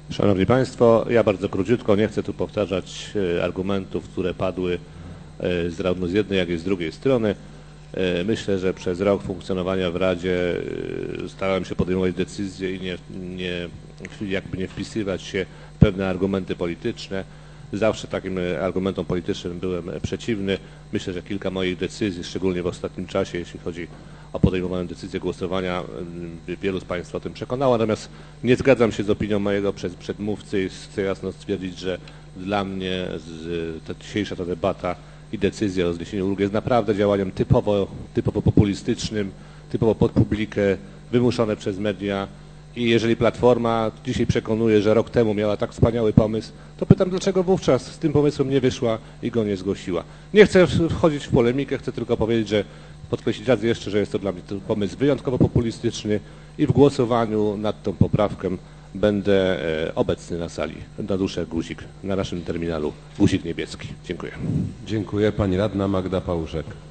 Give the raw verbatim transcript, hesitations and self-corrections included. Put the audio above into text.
Szanowni Państwo, ja bardzo króciutko, nie chcę tu powtarzać argumentów, które padły zarówno z jednej, jak i z drugiej strony. Myślę, że przez rok funkcjonowania w Radzie starałem się podejmować decyzje i nie, nie, jakby nie wpisywać się w pewne argumenty polityczne. Zawsze takim argumentom politycznym byłem przeciwny. Myślę, że kilka moich decyzji, szczególnie w ostatnim czasie, jeśli chodzi o podejmowane decyzje głosowania, wielu z Państwa o tym przekonało. Natomiast nie zgadzam się z opinią mojego przedmówcy i chcę jasno stwierdzić, że dla mnie ta dzisiejsza ta debata i decyzja o zniesieniu ulgi jest naprawdę działaniem typowo, typowo populistycznym, typowo pod publikę, wymuszone przez media. I jeżeli Platforma dzisiaj przekonuje, że rok temu miała tak wspaniały pomysł, to pytam, dlaczego wówczas z tym pomysłem nie wyszła i go nie zgłosiła. Nie chcę wchodzić w polemikę, chcę tylko powiedzieć, że podkreślić raz jeszcze, że jest to dla mnie pomysł wyjątkowo populistyczny i w głosowaniu nad tą poprawką będę obecny na sali. Na duszę guzik, na naszym terminalu guzik niebieski. Dziękuję. Dziękuję. Pani radna Magda Pałuszek.